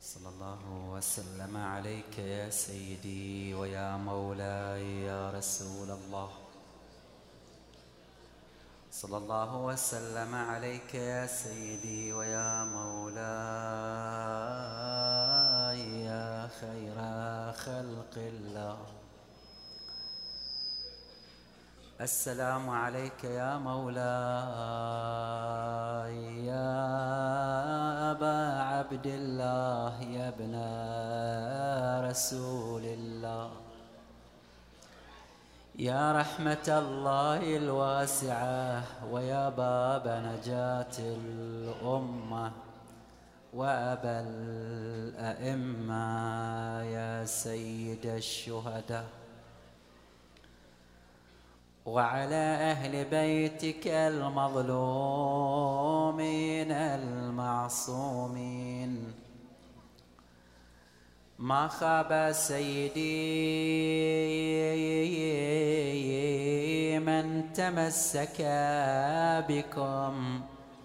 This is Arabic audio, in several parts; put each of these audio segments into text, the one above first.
صلى الله وسلم عليك يا سيدي ويا مولاي يا رسول الله. صلى الله وسلم عليك يا سيدي ويا مولاي يا خير خلق الله. السلام عليك يا مولاي يا أبا عبد الله يا ابن رسول الله، يا رحمة الله الواسعة ويا باب نجاة الأمة وأبا الأئمة يا سيد الشهداء، وعلى أهل بيتك المظلومين المعصومين. ما خاب سيدي من تمسك بكم،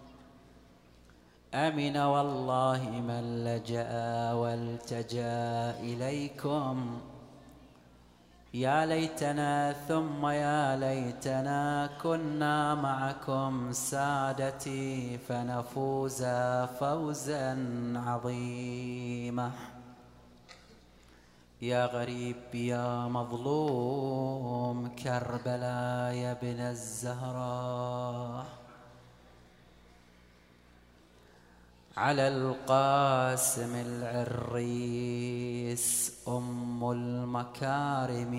أمن والله من لجأ والتجأ إليكم. يا ليتنا ثم يا ليتنا كنا معكم سادتي فنفوز فوزا عظيما. يا غريب يا مظلوم كربلاء يا ابن الزهراء، على القاسم العريس أم المكارم،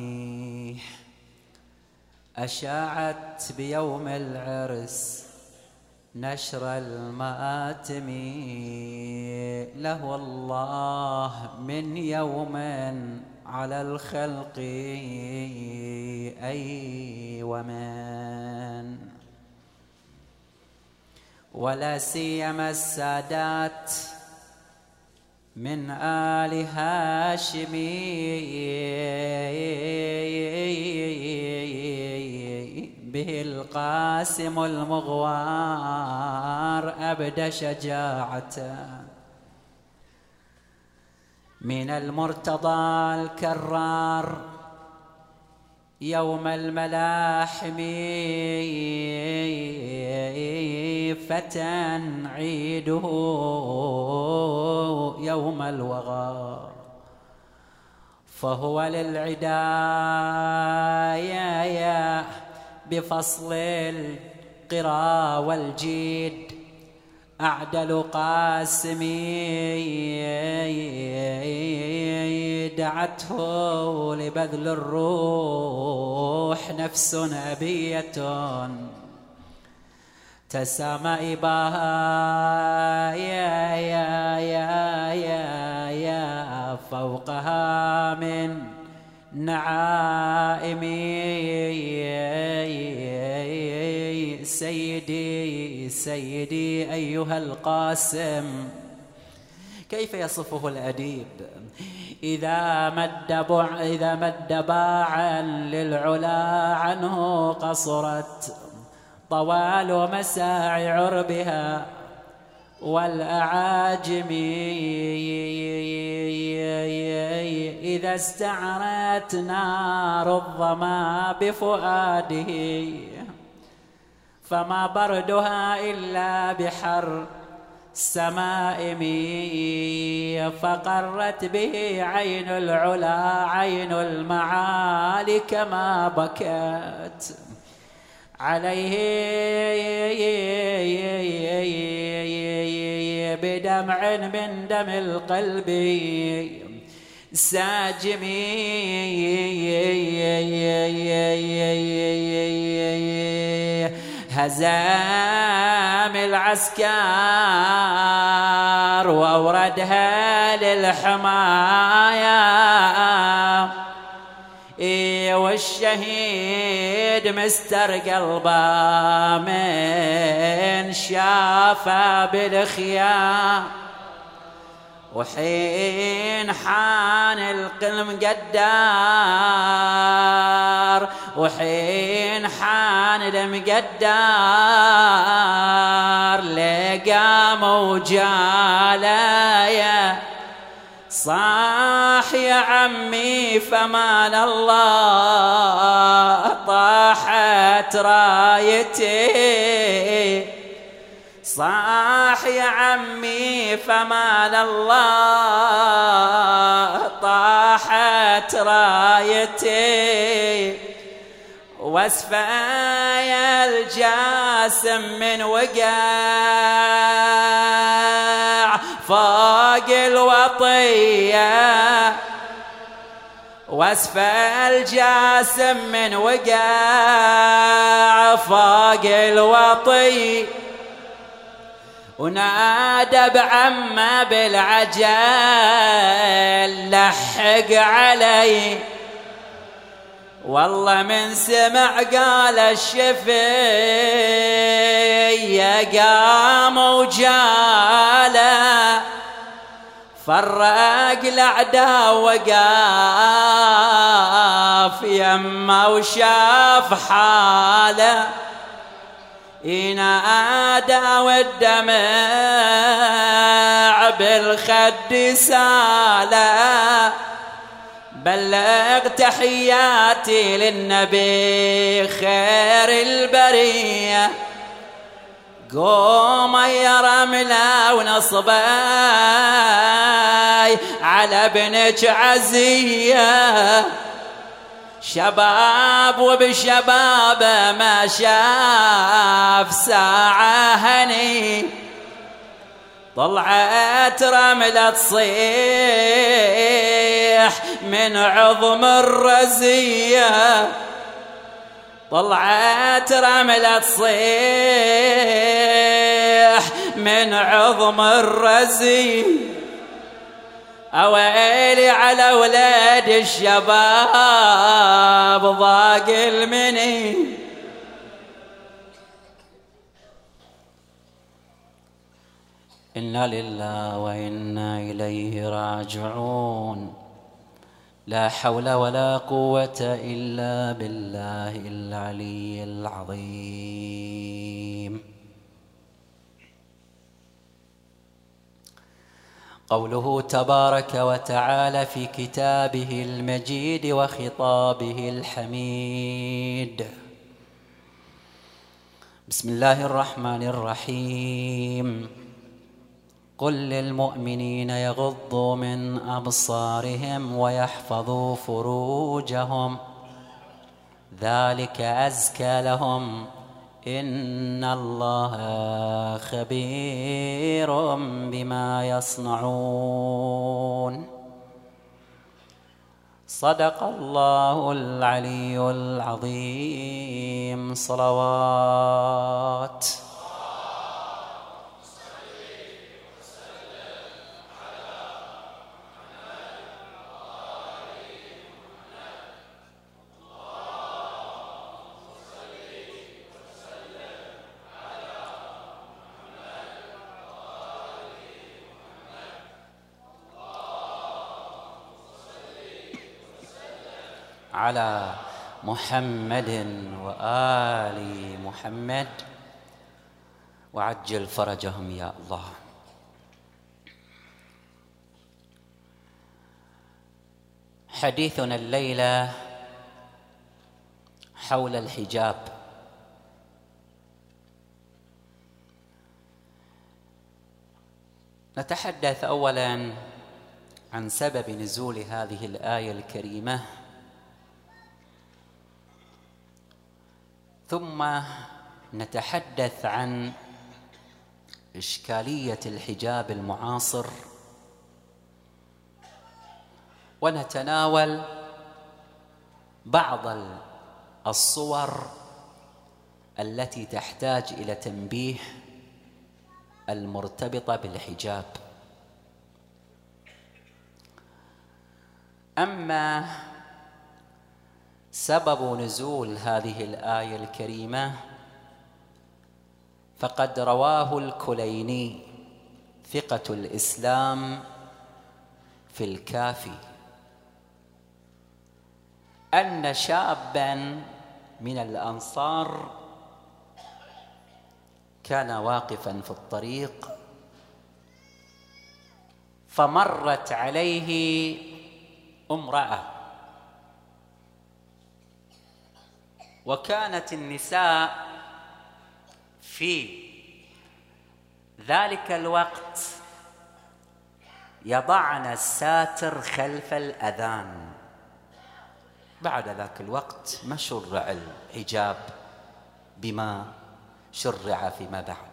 أشاعت بيوم العرس نشر المآتم. له الله من يوم على الخلق أي ومن، ولا سيما السادات من آل هاشم، به القاسم المغوار أبدى شجاعته، من المرتضى الكرار يوم الملاحم، فتى عيده يوم الوغى، فهو للعدايا بفصل القرى والجيد أعدل قاسم. دعته لبذل الروح نفس أبية تسامى إباها يا فوقها من نعائم. سيدي أيها القاسم، كيف يصفه الأديب إذا مد باعا للعلا عنه قصرت طوال مساعي عربها والأعاجم. إذا استعرت نار الظما بفؤاده فما بردها إلا بحر السمائم. فقرت به عين العلا عين المعالي كما بكت عليه بدمع من دم القلب ساجم. هزام العسكر وأوردها للحماية، والشهيد مستر قلبه من شافه بالخيام. وحين حان القلم قدار، وحين حان المقدار لقى موجالايا صاح يا عمي فمان الله طاحت رايتي، صاح يا عمي فمان الله طاحت رايتي، واسفايا الجاسم من وقع فوق الوطية، واسفى الجاسم من وقع فوق الوطية، ونادى بعمه بالعجل لحق علي، والله من سمع قال الشفية قام وجاله، فرق الأعداء وقاف يمه وشاف حاله، ينادى والدمع بالخد ساله، بلغ تحياتي للنبي خير البرية، قوم يا رملة ونصبي على ابنك عزية، شباب وبشبابه ما شاف ساعة هني، طلعت رملة تصيح من عظم الرزية، طلعت رملة تصيح من عظم الرزية، أويلي على ولاد الشباب ضاق المني. إنا لله وإنا إليه راجعون، لا حول ولا قوة إلا بالله العلي العظيم. قوله تبارك وتعالى في كتابه المجيد وخطابه الحميد: بسم الله الرحمن الرحيم. قل للمؤمنين يغضوا من أبصارهم ويحفظوا فروجهم ذلك أزكى لهم إن الله خبير بما يصنعون. صدق الله العلي العظيم. صلوات. على محمد وآل محمد وعجل فرجهم يا الله. حديثنا الليلة حول الحجاب. نتحدث أولاً عن سبب نزول هذه الآية الكريمة، ثم نتحدث عن إشكالية الحجاب المعاصر، ونتناول بعض الصور التي تحتاج إلى تنبيه المرتبطة بالحجاب. أما سبب نزول هذه الآية الكريمة فقد رواه الكليني ثقة الإسلام في الكافي أن شاباً من الأنصار كان واقفاً في الطريق، فمرت عليه امرأة، وكانت النساء في ذلك الوقت يضعن الساتر خلف الأذان. بعد ذاك الوقت ما شرع الحجاب بما شرع فيما بعد.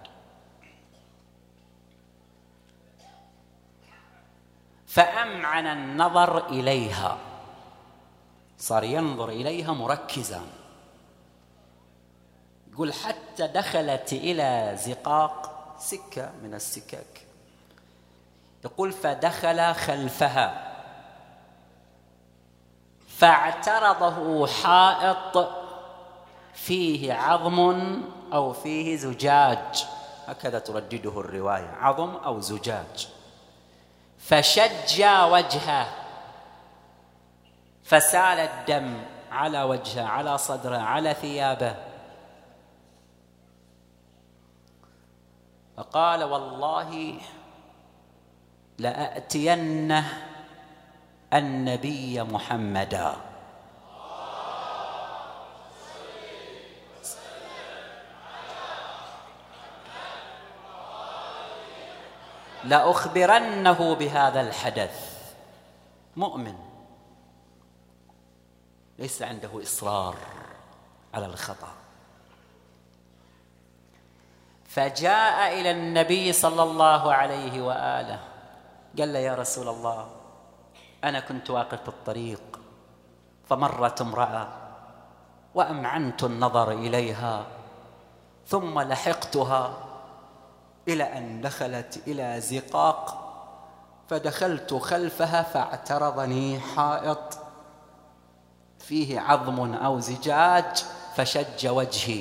فأمعن النظر إليها، صار ينظر إليها مركزا. يقول حتى دخلت إلى زقاق، سكة من السكك، يقول فدخل خلفها فاعترضه حائط فيه عظم أو فيه زجاج، هكذا تردده الرواية، عظم أو زجاج. فشج وجهه فسال الدم على وجهه، على صدره، على ثيابه. فقال والله لأتين النبي محمدا لأخبرنه بهذا الحدث. مؤمن ليس عنده إصرار على الخطأ. فجاء إلى النبي صلى الله عليه وآله قال له يا رسول الله أنا كنت واقف في الطريق فمرت امرأة وأمعنت النظر إليها ثم لحقتها إلى أن دخلت إلى زقاق فدخلت خلفها فاعترضني حائط فيه عظم أو زجاج فشج وجهي.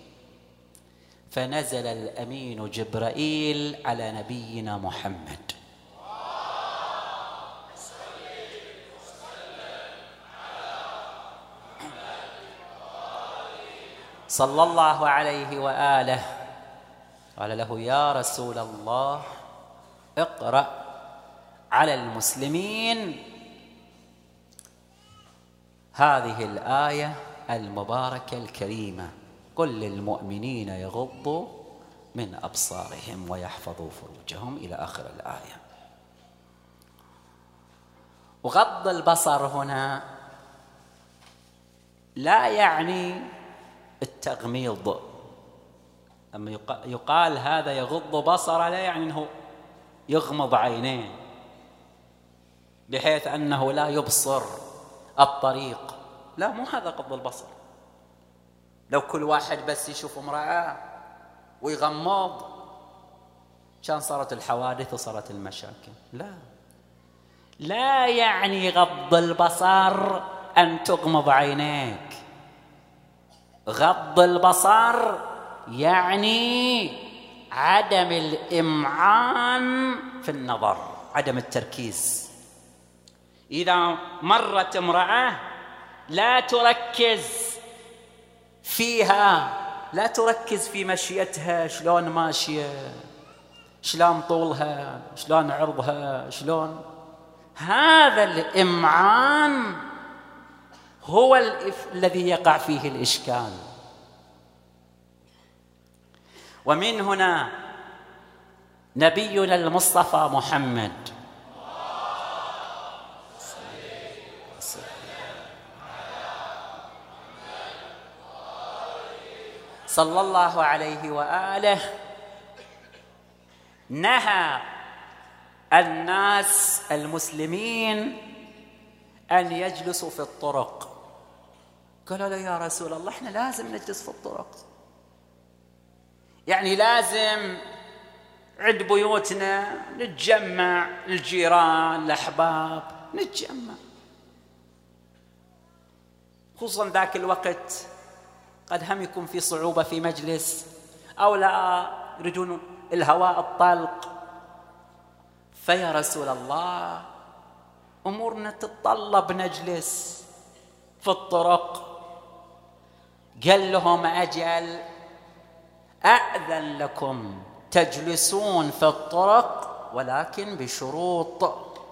فنزل الأمين جبرائيل على نبينا محمد صلى الله عليه وآله، قال له يا رسول الله اقرأ على المسلمين هذه الآية المباركة الكريمة: قل للمؤمنين يغضوا من أبصارهم ويحفظوا فروجهم، إلى آخر الآية. وغض البصر هنا لا يعني التغميض. أما يقال هذا يغض بصره لا يعني أنه يغمض عينيه بحيث أنه لا يبصر الطريق، لا، مو هذا غض البصر. لو كل واحد بس يشوف امرأة ويغمض كان صارت الحوادث وصارت المشاكل. لا يعني غض البصر أن تغمض عينيك. غض البصر يعني عدم الإمعان في النظر، عدم التركيز. إذا مرت امرأة لا تركز فيها، لا تركز في مشيتها، شلون ماشية، شلون طولها، شلون عرضها، شلون. هذا الإمعان هو الذي يقع فيه الإشكال. ومن هنا نبينا المصطفى محمد صلى الله عليه وآله نهى الناس المسلمين أن يجلسوا في الطرق. قالوا له يا رسول الله احنا لازم نجلس في الطرق، يعني لازم عند بيوتنا نتجمع، الجيران الأحباب نتجمع، خصوصا ذاك الوقت قد هم يكون في صعوبة في مجلس أو لا يريدون الهواء الطلق. فيا رسول الله أمورنا تتطلب نجلس في الطرق. قال لهم أجل أأذن لكم تجلسون في الطرق ولكن بشروط،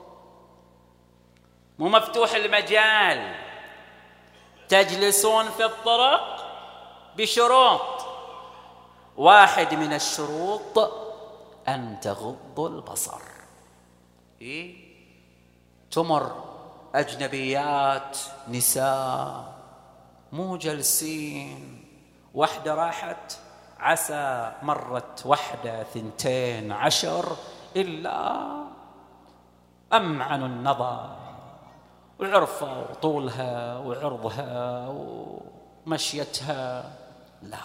مو مفتوح المجال، تجلسون في الطرق بشروط. واحد من الشروط أن تغضوا البصر. تمر أجنبيات نساء مو جلسين، واحدة راحت عسى مرت واحدة 12 إلا أمعنوا النظر وعرفوا طولها وعرضها ومشيتها. لا،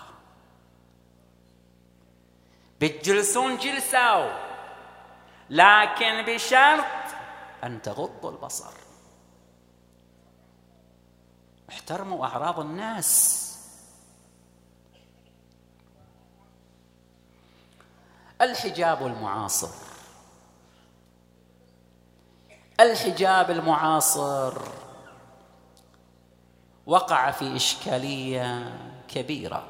بتجلسون جلسوا لكن بشرط أن تغضوا البصر. احترموا أعراض الناس. الحجاب المعاصر، الحجاب المعاصر وقع في إشكالية كبيرة.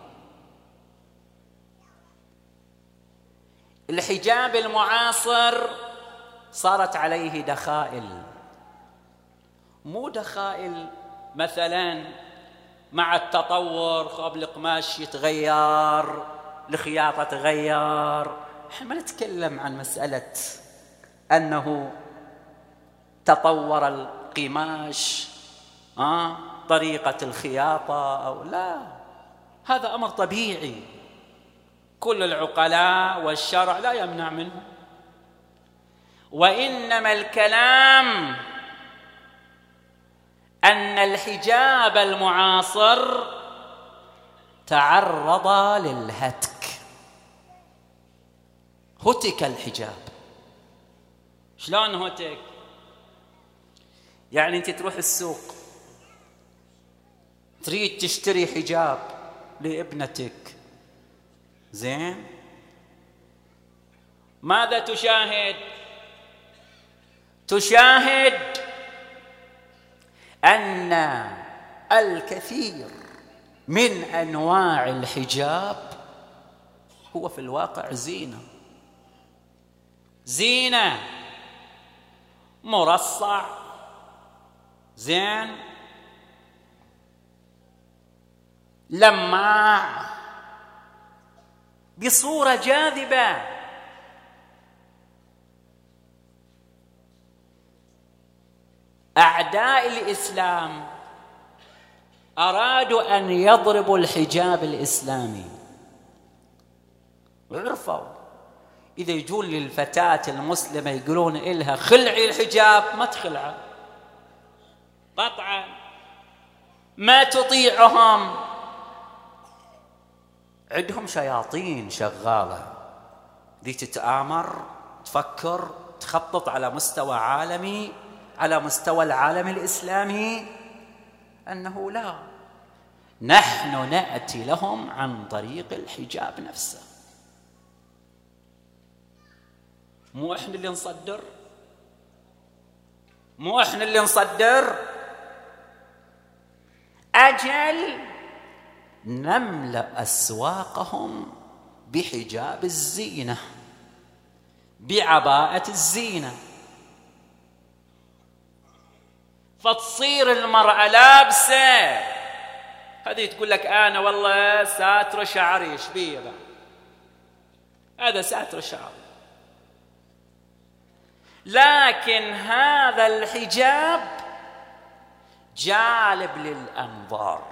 الحجاب المعاصر صارت عليه دخائل، مو دخائل مثلا مع التطور خاب القماش يتغير، الخياطة تغير. احنا ما نتكلم عن مسألة أنه تطور القماش طريقة الخياطة أو لا، هذا أمر طبيعي كل العقلاء والشرع لا يمنع منه. وإنما الكلام أن الحجاب المعاصر تعرض للهتك، هتك الحجاب. شلون هتك؟ يعني أنت تروح السوق تريد تشتري حجاب لابنتك، زين، ماذا تشاهد؟ تشاهد أن الكثير من أنواع الحجاب هو في الواقع زينة، زينة، مرصع، زين، لماع، بصورة جاذبة. أعداء الإسلام أرادوا أن يضربوا الحجاب الإسلامي، وعرفوا إذا يجون للفتاة المسلمة يقولون إلها خلعي الحجاب ما تخلعه قطعا، ما تطيعهم. عندهم شياطين شغالة، ذي تتآمر، تفكر، تخطط على مستوى عالمي، على مستوى العالم الإسلامي، أنه لا، نحن نأتي لهم عن طريق الحجاب نفسه. مو إحنا اللي نصدر، مو إحنا اللي نصدر، أجل نملأ أسواقهم بحجاب الزينة، بعباءة الزينة، فتصير المرأة لابسة، هذه تقول لك أنا والله ساتر شعري، إيش بيه بقى؟ هذا ساتر شعري. لكن هذا الحجاب جالب للأنظار،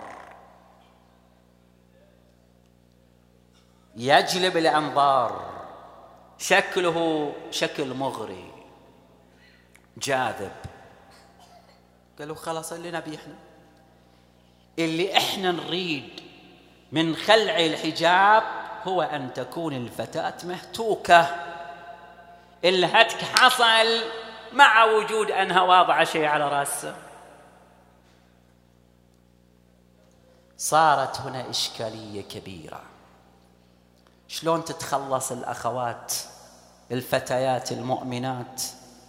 يجلب الأنظار، شكله شكل مغري جاذب. قالوا خلاص اللي نبي احنا، اللي احنا نريد من خلع الحجاب هو أن تكون الفتاة مهتوكة. الهتك حصل مع وجود أنها واضعة شيء على رأسها. صارت هنا إشكالية كبيرة. شلون تتخلص الأخوات الفتيات المؤمنات؟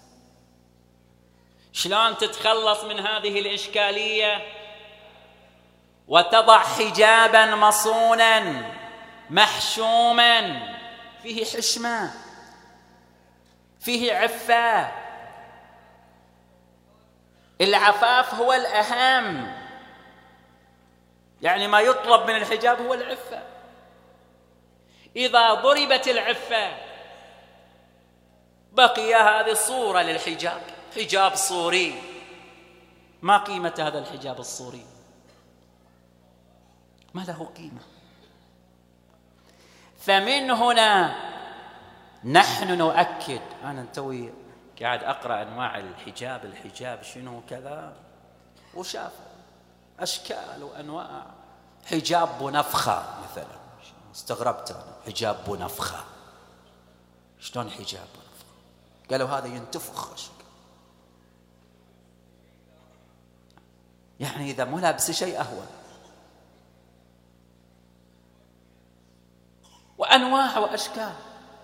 شلون تتخلص من هذه الإشكالية وتضع حجابا مصونا محشوما فيه حشمة، فيه عفة. العفاف هو الأهم، يعني ما يطلب من الحجاب هو العفة. إذا ضربت العفة بقي هذه الصورة للحجاب، حجاب صوري. ما قيمة هذا الحجاب الصوري؟ ما له قيمة. فمن هنا نحن نؤكد. أنا توي قاعد أقرأ أنواع الحجاب شنو كذا، وشاف أشكال وأنواع. حجاب بنفخة مثلا، استغربت أنا، حجاب بنفخة. شلون حجاب بنفخة؟ قالوا هذا ينتفخ. يعني إذا مو لابس شيء أهون. وأنواع وأشكال.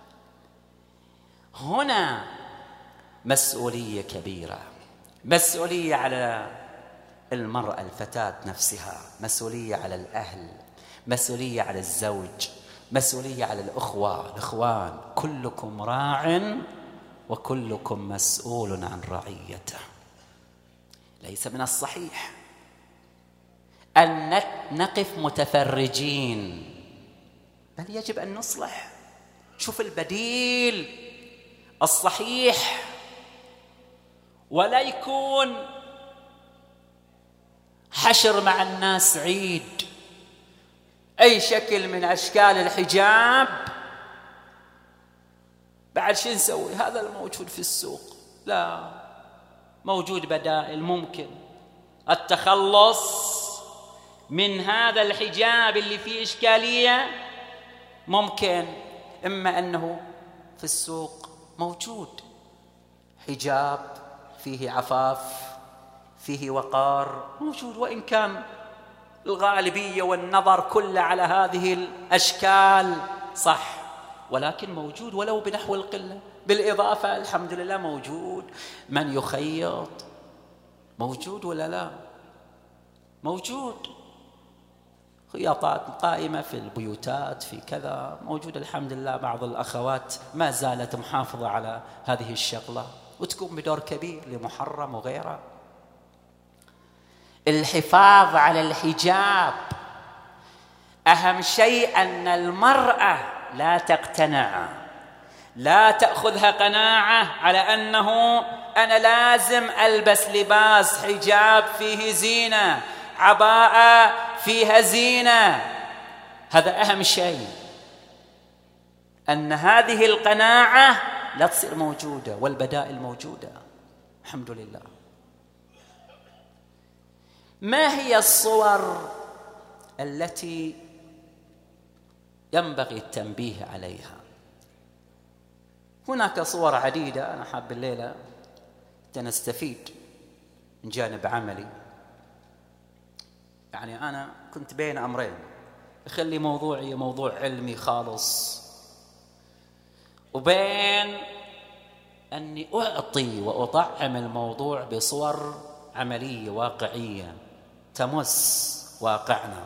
هنا مسؤولية كبيرة، مسؤولية على المرأة الفتاة نفسها، مسؤولية على الأهل، مسؤولية على الزوج، مسؤولية على الإخوان. كلكم راع وكلكم مسؤول عن رعيته. ليس من الصحيح أن نقف متفرجين، بل يجب أن نصلح. شوف البديل الصحيح، ولا يكون حشر مع الناس عيد. أي شكل من أشكال الحجاب بعد شو نسوي؟ هذا الموجود في السوق. لا، موجود بدائل. ممكن التخلص من هذا الحجاب اللي فيه إشكالية. ممكن إما أنه في السوق موجود حجاب فيه عفاف، فيه وقار، موجود، وإن كان الغالبية والنظر كله على هذه الأشكال صح، ولكن موجود ولو بنحو القلة. بالإضافة الحمد لله موجود من يخيط، موجود ولا لا؟ موجود خياطات قائمة في البيوتات، في كذا موجود الحمد لله. بعض الأخوات ما زالت محافظة على هذه الشغلة وتقوم بدور كبير لمحرم وغيره. الحفاظ على الحجاب أهم شيء. أن المرأة لا تقتنع، لا تأخذها قناعة على أنه أنا لازم ألبس لباس حجاب فيه زينة، عباءة فيها زينة. هذا أهم شيء، أن هذه القناعة لا تصير موجودة والبدائل موجودة الحمد لله. ما هي الصور التي ينبغي التنبيه عليها؟ هناك صور عديدة. أنا حاب الليلة نستفيد من جانب عملي. يعني أنا كنت بين أمرين، أخلي موضوعي موضوع علمي خالص، وبين أني أعطي وأطعم الموضوع بصور عملية واقعية تمس واقعنا.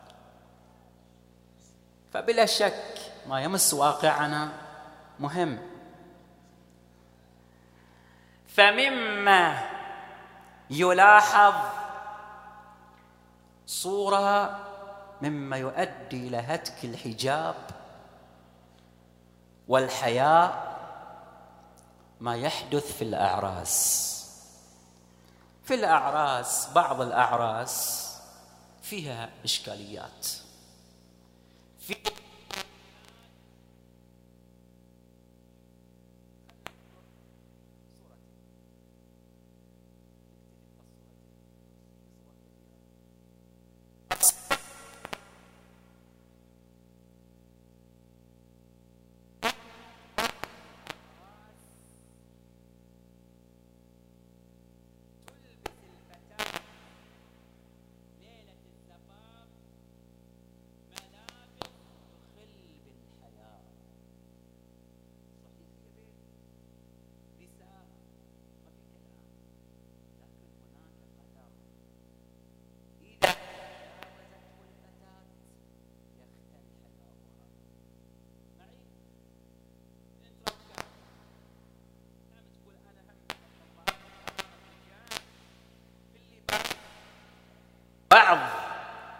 فبلا شك ما يمس واقعنا مهم. فمما يلاحظ صورة مما يؤدي إلى هتك الحجاب والحياء ما يحدث في الأعراس. في الأعراس بعض الأعراس فيها إشكاليات. في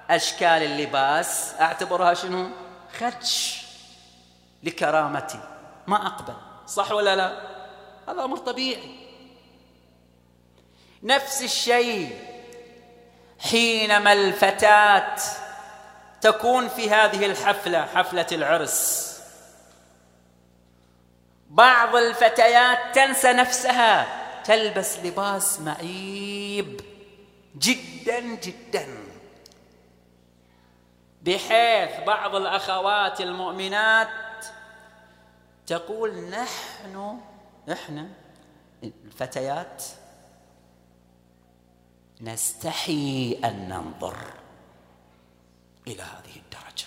أشكال اللباس أعتبرها شنو؟ خدش لكرامتي، ما أقبل. صح ولا لا؟ هذا أمر طبيعي. نفس الشيء حينما الفتاة تكون في هذه الحفلة، حفلة العرس، بعض الفتيات تنسى نفسها، تلبس لباس معيب جدا جدا، بحيث بعض الأخوات المؤمنات تقول إحنا الفتيات نستحي أن ننظر إلى هذه الدرجة.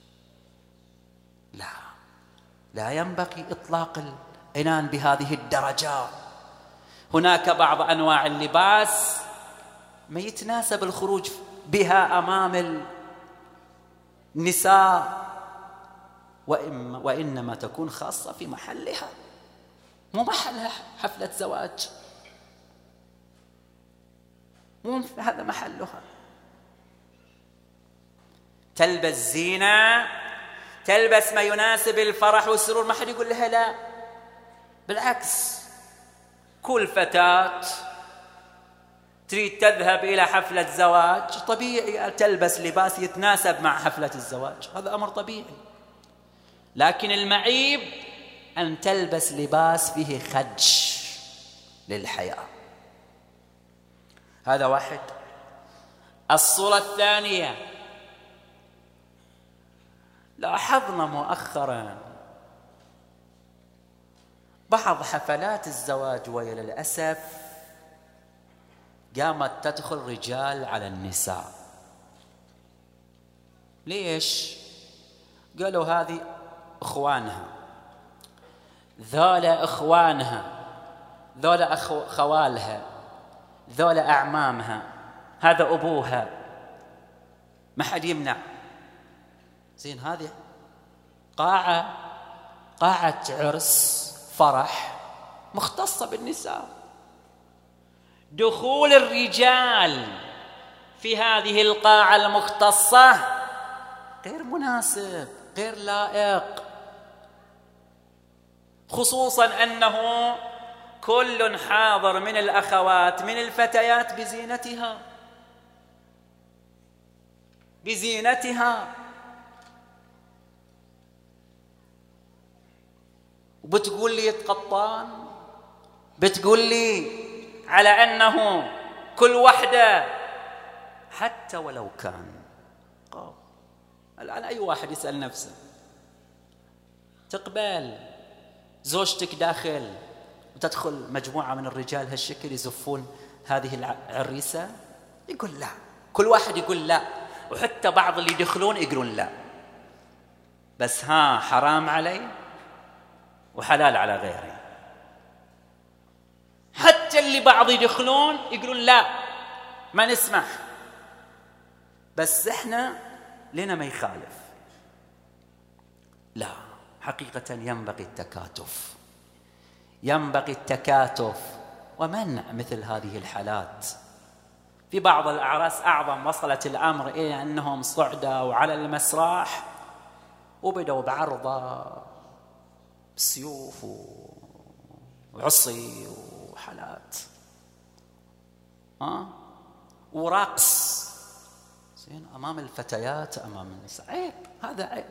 لا ينبغي إطلاق العنان بهذه الدرجة. هناك بعض أنواع اللباس ما يتناسب الخروج بها أمام النساء، وإنما تكون خاصة في محلها، مو محلها حفلة زواج، مو هذا محلها. تلبس زينة، تلبس ما يناسب الفرح والسرور، ما حد يقول لها لا. بالعكس، كل فتاة تريد تذهب إلى حفلة زواج طبيعي تلبس لباس يتناسب مع حفلة الزواج، هذا أمر طبيعي. لكن المعيب أن تلبس لباس فيه خدش للحياة. هذا واحد. الصورة الثانية، لاحظنا مؤخرا بعض حفلات الزواج وللأسف قامت تدخل رجال على النساء. ليش؟ قالوا هذه إخوانها، ذولا إخوانها، ذولا خوالها، ذولا أعمامها، هذا أبوها، ما حد يمنع. زين، هذه قاعة عرس فرح مختصة بالنساء، دخول الرجال في هذه القاعة المختصة غير مناسب، غير لائق، خصوصا أنه كل حاضر من الأخوات من الفتيات بزينتها، وبتقول لي يتقطان، بتقول لي على أنه كل وحدة، حتى ولو كان الآن أي واحد يسأل نفسه، تقبل زوجتك داخل وتدخل مجموعة من الرجال هالشكل يزفون هذه العريسة؟ يقول لا، كل واحد يقول لا، وحتى بعض اللي يدخلون يقولون لا، بس حرام علي وحلال على غيري. حتى اللي بعض يدخلون يقولون لا ما نسمح، بس احنا لنا ما يخالف. لا، حقيقة ينبغي التكاتف ومنع مثل هذه الحالات. في بعض الأعراس أعظم وصلت الأمر إلى أنهم صعدوا على المسرح وبدأوا بعرضة بسيوف وعصي وحالات ورقص زين أمام الفتيات، أمام النساء. عيب، هذا عيب،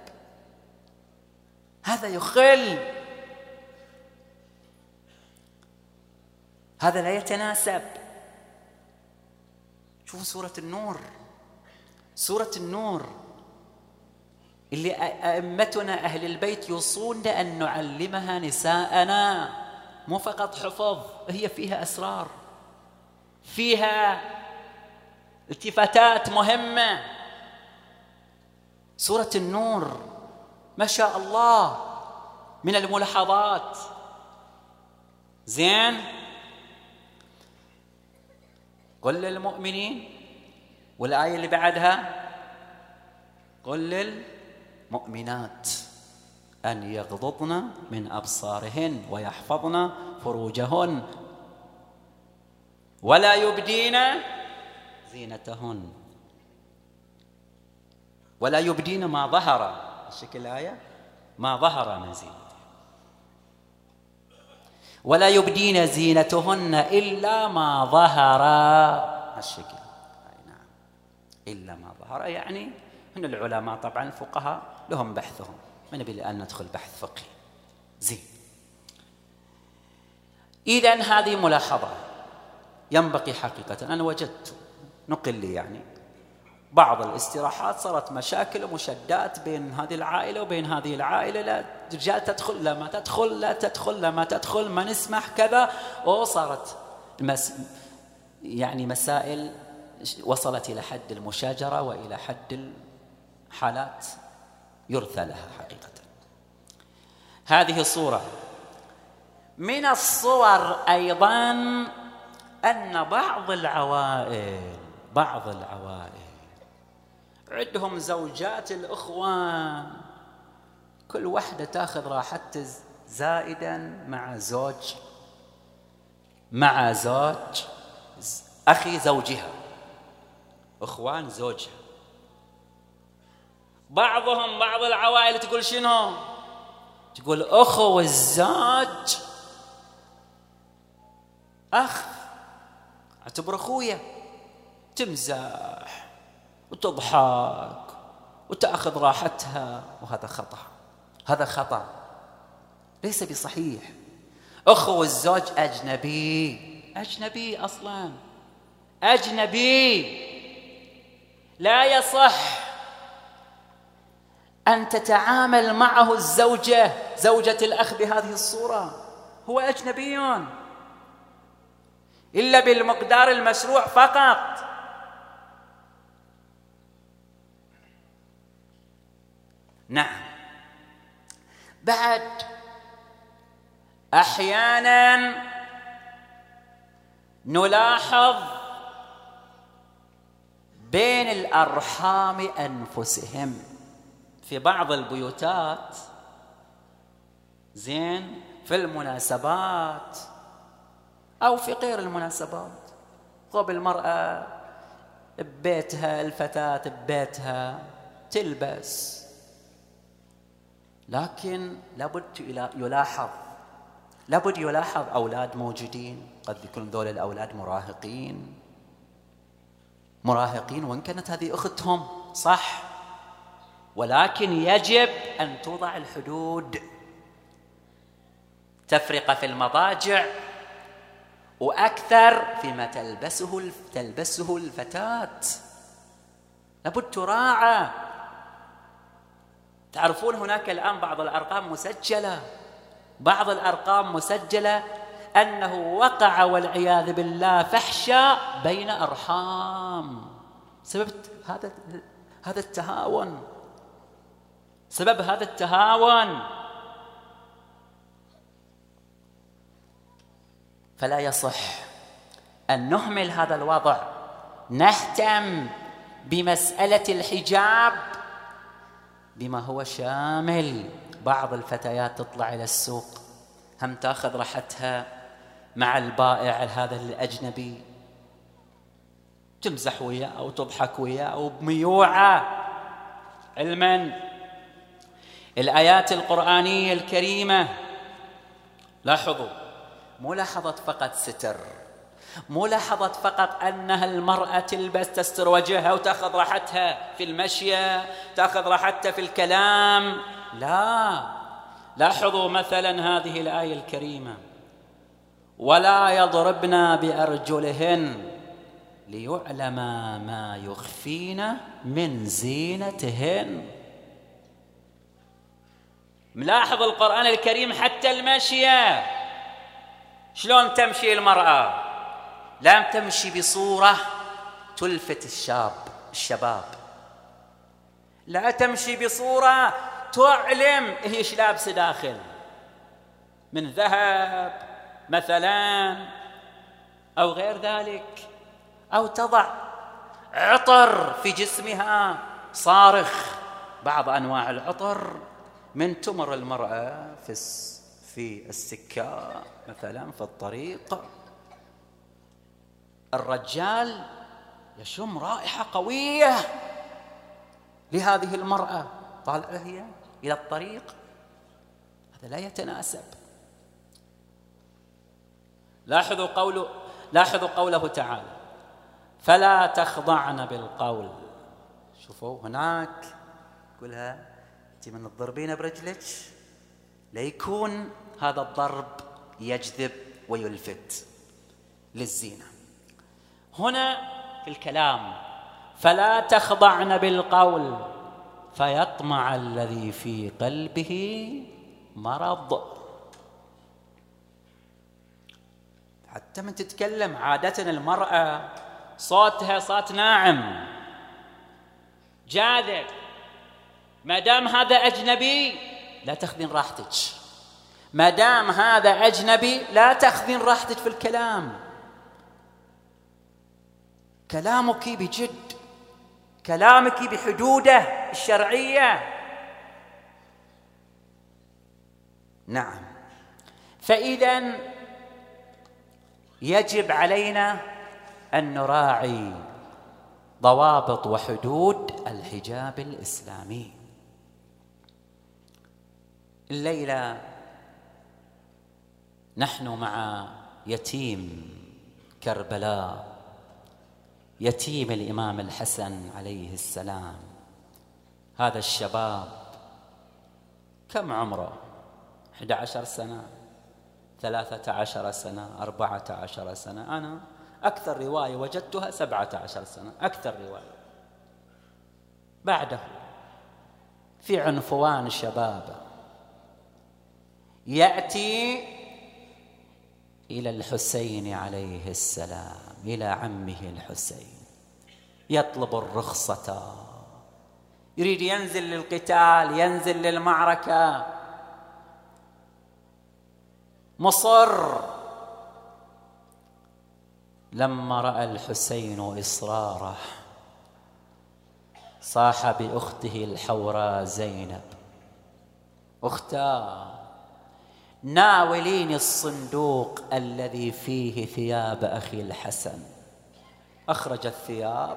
هذا يخل، هذا لا يتناسب. شوفوا سورة النور اللي أئمتنا أهل البيت يوصون أن نعلمها نساءنا، مو فقط حفظ، هي فيها أسرار، فيها التفاتات مهمة. سورة النور ما شاء الله من الملاحظات. زين، قل للمؤمنين، والآية اللي بعدها قل للمؤمنات أن يغضضن من أبصارهن ويحفظن فروجهن ولا يبدين زينتهن. ولا يبدين ما ظهر، الشكل الآية ما ظهر من زينتهن، ولا يبدين زينتهن إلا ما ظهر، الشكل نعم إلا ما ظهر، يعني من العلماء طبعا الفقهاء لهم بحثهم، ما نبي الآن ندخل بحث فقهي. زين، إذن هذه ملاحظة ينبغي حقيقة. أنا وجدت نقل لي يعني بعض الاستراحات صارت مشاكل ومشدات بين هذه العائلة وبين هذه العائلة، لا رجال تدخل لا ما تدخل، لا تدخل لا ما تدخل، ما نسمح كذا، وصارت يعني مسائل وصلت إلى حد المشاجرة وإلى حد الحالات يرثى لها حقيقة. هذه صورة. من الصور أيضا أن بعض العوائل عندهم زوجات الإخوان، كل واحدة تأخذ راحتها زائدا مع زوج أخي زوجها، إخوان زوجها. بعض العوائل تقول شنو؟ تقول أخو الزوج أخ، اعتبر أخويا، تمزح وتضحك وتأخذ راحتها، وهذا خطأ، هذا خطأ ليس بصحيح. أخو الزوج أجنبي أصلا، أجنبي، لا يصح أن تتعامل معه زوجة الأخ بهذه الصورة، هو أجنبي إلا بالمقدار المشروع فقط. نعم. بعد أحيانا نلاحظ بين الأرحام أنفسهم في بعض البيوتات، زين، في المناسبات أو في غير المناسبات، قبل المرأة ببيتها، الفتاة ببيتها تلبس، لكن لابد يلاحظ أولاد موجودين، قد يكون ذول الأولاد مراهقين وإن كانت هذه أختهم صح، ولكن يجب أن توضع الحدود، تفرقة في المضاجع، وأكثر فيما تلبسه الفتاة، لابد تراعى. تعرفون هناك الآن بعض الأرقام مسجلة أنه وقع والعياذ بالله فحشا بين أرحام سبب هذا التهاون. فلا يصح أن نهمل هذا الوضع، نهتم بمسألة الحجاب بما هو شامل. بعض الفتيات تطلع إلى السوق هم تأخذ راحتها مع البائع هذا الأجنبي، تمزح وياه أو تضحك وياه أو بميوعة. علما الآيات القرآنية الكريمة، لاحظوا، ملاحظة فقط ستر، ملاحظة فقط أنها المرأة تلبس تستر وجهها وتأخذ راحتها في المشي، تأخذ راحتها في الكلام، لا. لاحظوا مثلا هذه الآية الكريمة: ولا يضربن بأرجلهن ليعلم ما يخفين من زينتهن. ملاحظ القرآن الكريم حتى المشية شلون تمشي المرأة، لا تمشي بصورة تلفت الشباب، لا تمشي بصورة تعلم هي ايش لابسه داخل من ذهب مثلا أو غير ذلك، أو تضع عطر في جسمها صارخ. بعض أنواع العطر من تمر المرأة في السكة مثلا في الطريق، الرجال يشم رائحة قوية، لهذه المرأة، طالعة هي إلى الطريق، هذا لا يتناسب. لاحظوا قوله تعالى: فلا تخضعن بالقول. شوفوا هناك يقولها: أنت من تضربين برجلك، ليكون هذا الضرب يجذب ويلفت للزينة. هنا في الكلام: فلا تخضعن بالقول فيطمع الذي في قلبه مرض. حتى من تتكلم عادة المرأة صوتها صوت ناعم جاذب، ما دام هذا أجنبي لا تاخذين راحتك، ما دام هذا أجنبي لا تاخذين راحتك في الكلام. كلامك بجد، كلامك بحدوده الشرعية. نعم، فإذا يجب علينا أن نراعي ضوابط وحدود الحجاب الإسلامي. الليلة نحن مع يتيم كربلاء، يتيم الإمام الحسن عليه السلام. هذا الشباب كم عمره؟ 11 سنة، 13 سنة، 14 سنة. أنا أكثر رواية وجدتها 17 سنة، أكثر رواية. بعده في عنفوان شبابه يأتي إلى الحسين عليه السلام، إلى عمه الحسين، يطلب الرخصة، يريد ينزل للقتال، ينزل للمعركة، مصر. لما رأى الحسين إصراره صاح بأخته الحوراء زينب: أختاه، ناوليني الصندوق الذي فيه ثياب أخي الحسن. أخرج الثياب،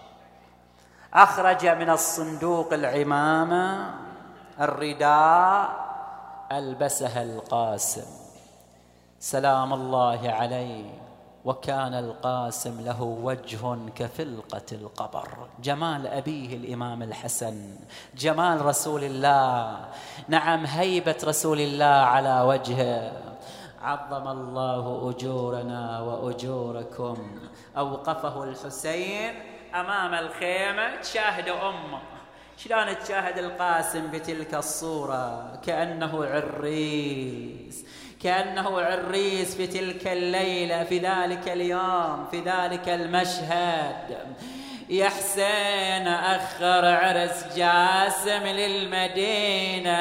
أخرج من الصندوق العمامة، الرداء، ألبسها القاسم سلام الله عليه. وكان القاسم له وجه كفلقة القبر، جمال أبيه الإمام الحسن، جمال رسول الله، نعم، هيبة رسول الله على وجهه. عظم الله أجورنا وأجوركم. أوقفه الحسين أمام الخيمة، تشاهد أمه، شلون تشاهد القاسم بتلك الصورة، كأنه عريس، كأنه عريس في تلك الليلة، في ذلك اليوم، في ذلك المشهد. يا حسين أخر عرس جاسم للمدينة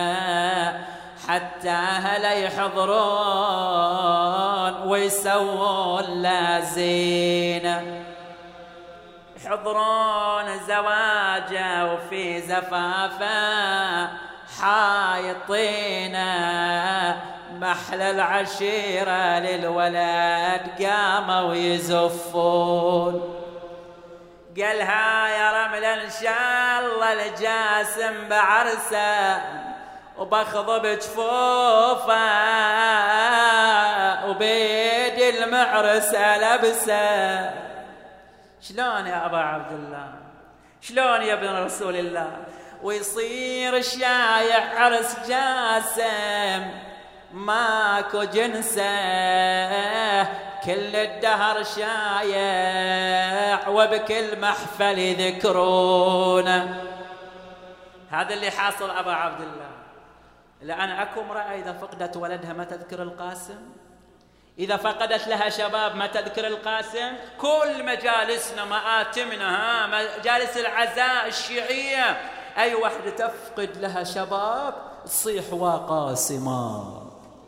حتى أهله يحضرون ويسوون لا زينة، يحضرون زواجه وفي زفافه حايطين محلى العشيرة للولد، قاموا يزفون. قالها: يا رمل إن شاء الله الجاسم بعرسه وباخذ بجفوفه وبيد المعرس ألبسه. شلون يا أبا عبد الله، شلون يا ابن رسول الله؟ ويصير شايع عرس جاسم ماكو جنسه، كل الدهر شايع وبكل محفل يذكرونه. هذا اللي حاصل أبا عبد الله. لأن أكو امرأة إذا فقدت ولدها ما تذكر القاسم، إذا فقدت لها شباب ما تذكر القاسم. كل مجالسنا مآتمنا، مجالس العزاء الشيعية، أي واحدة تفقد لها شباب تصيح وقاسما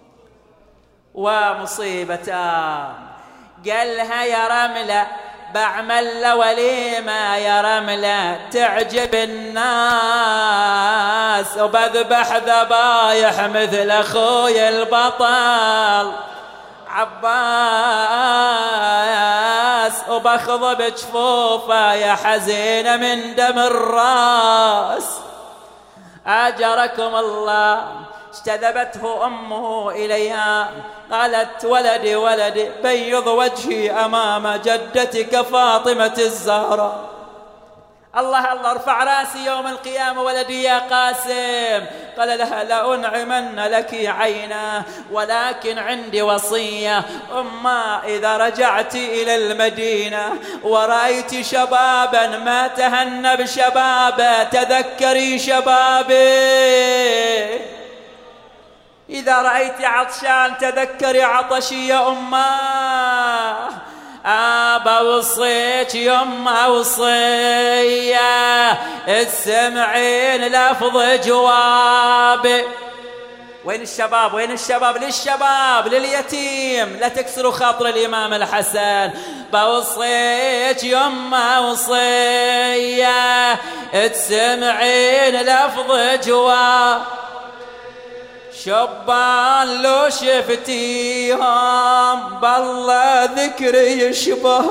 ومصيبتان. قالها: يا رملة بعمل له وليمة، يا رملة تعجب الناس، وبذبح ذبايح مثل أخوي البطل عباس، وبخضب جفوفه يا حزينة من دم الراس. آجركم الله. اجتذبته أمه إليها قالت ولدي ولدي بيض وجهي أمام جدتك فاطمة الزهراء. الله الله ارفع راسي يوم القيامة ولدي يا قاسم. قال لها لأنعمن لك عينا ولكن عندي وصية. أما إذا رجعت إلى المدينة ورأيت شبابا ما تهنى بشبابه تذكري شبابي. إذا رأيت عطشان تذكري عطشي يا أماه. بوصيك يما وصية تسمعين لفظ جوابي. وين الشباب وين الشباب؟ للشباب لليتيم لا تكسروا خاطر الإمام الحسن. بوصيك يما وصية تسمعين لفظ جواب. شبان لو شفتيهم بالله ذكري يشبه.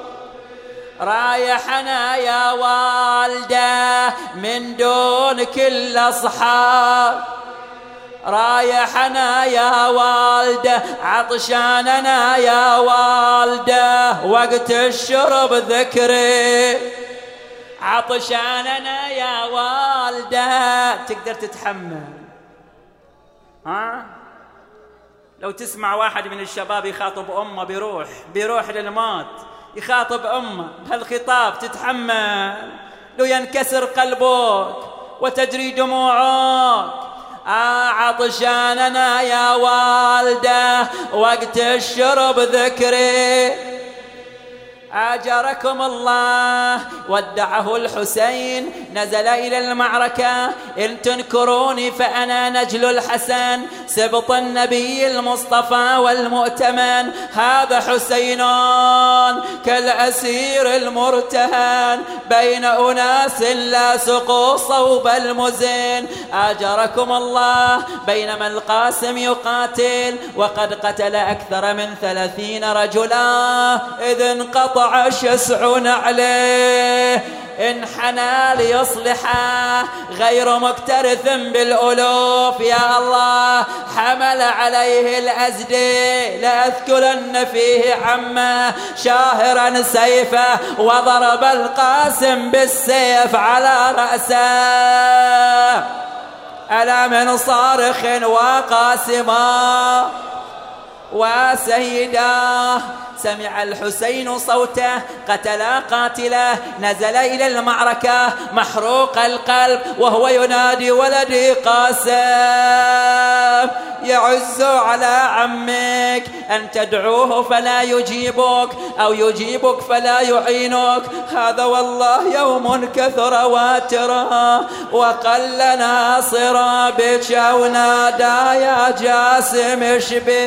رايحنا يا والده من دون كل اصحاب. رايحنا يا والده عطشاننا يا والده وقت الشرب ذكري. عطشاننا يا والده. تقدر تتحمل؟ لو تسمع واحد من الشباب يخاطب أمه بيروح للموت يخاطب أمه بهالخطاب تتحمل؟ لو ينكسر قلبك وتجري دموعك. عطشاننا يا والده وقت الشرب ذكري. آجركم الله. ودعه الحسين نزل إلى المعركة. إن تنكروني فأنا نجل الحسن سبط النبي المصطفى والمؤتمن. هذا حسين كالأسير المرتهن بين أناس لا سقوا صوب المزن. آجركم الله. بينما القاسم يقاتل وقد قتل أكثر من 30 رجلا إذ انقطع شسع عليه. انحنى ليصلحه غير مكترث بالألوف. يا الله حمل عليه الأزدي لأذكرن فيه عمه شاهرا سيفه وضرب القاسم بالسيف على رأسه. ألا من صارخ وقاسما وسيداه. سمع الحسين صوته قتلا قاتله. نزل إلى المعركة محروق القلب وهو ينادي ولدي قاسم يعز على عمك أن تدعوه فلا يجيبك أو يجيبك فلا يعينك. هذا والله يوم كثر واترا وقل ناصرا بك ونادى يا جاسم اشبه.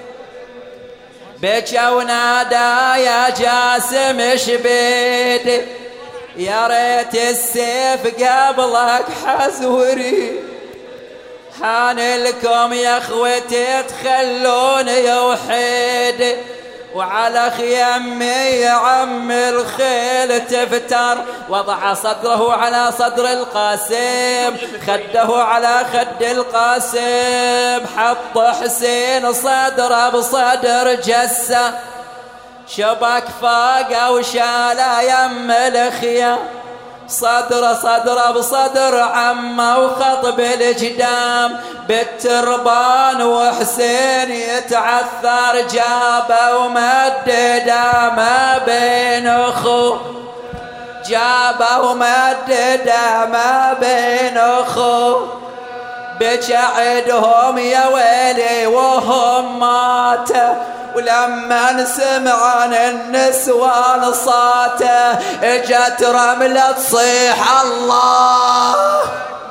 بك ونادى يا جاسم اشبد. يا ريت السيف قبلك حزوري. حان لكم يا اخوتي تخلوني وحيد. وعلى خيمي يا عم الخيل تفتر. وضع صدره على صدر القاسم خده على خد القاسم. حط حسين صدره بصدر جسه. شبك فاقه وشاله يم الخيام. صدره بصدر عمه وخطب الجدام بالتربان. وحسين يتعثر جابه ومدده ما بين اخو. جابه ومدده ما بين اخو. بجعدهم يا ويلي وهم ماتوا. ولما سمع عن النسوان صاته اجت رملة تصيح الله.